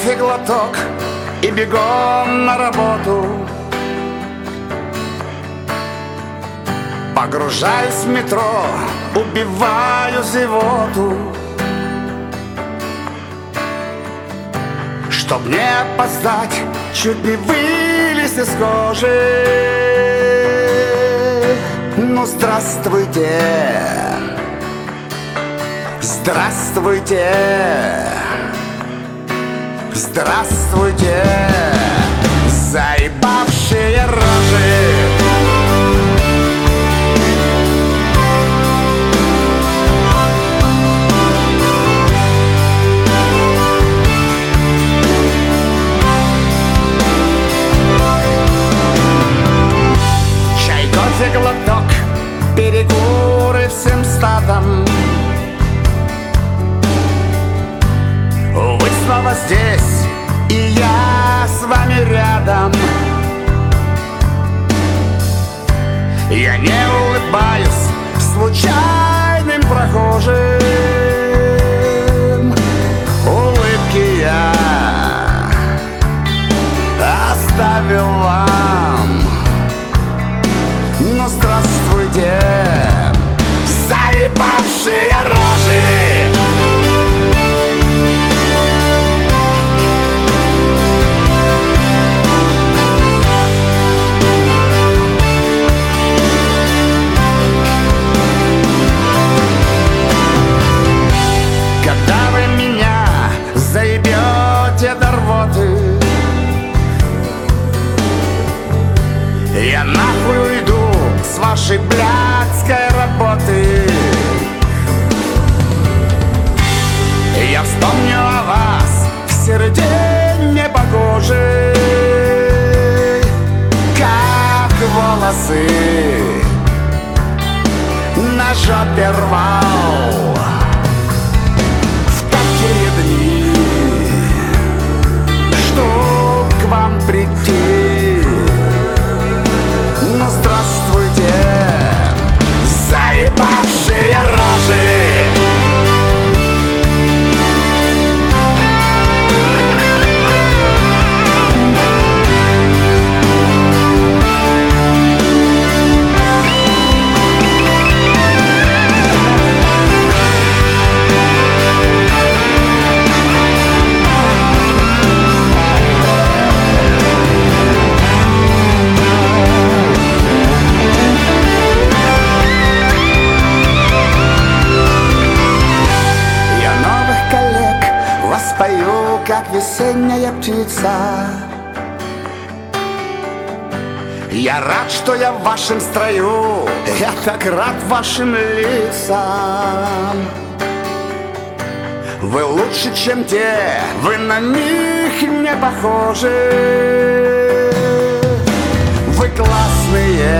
кофе глоток и бегом на работу. Погружаюсь в метро, убиваю зевоту. Чтоб не опоздать, чуть не вылез из кожи. Ну, здравствуйте, здравствуйте, здравствуйте, заебавшие рожи. Глоток, перекуры всем стадом. Вы снова здесь, и я с вами рядом. Я не улыбаюсь случайным прохожим. Улыбки я оставил вам. Ну, здравствуйте, заебавшие рожи. Когда вы меня заебете до рвоты, я нахуй уйду с вашей блядской работы. Я вспомню о вас в серый день непогожий, как волосы на жопе рвал в такие дни, чтоб к вам прийти. Ну, здравствуйте, заебавшие рожи. Пою, как весенняя птица. Я рад, что я в вашем строю. Я так рад вашим лицам. Вы лучше, чем те, вы на них не похожи. Вы классные,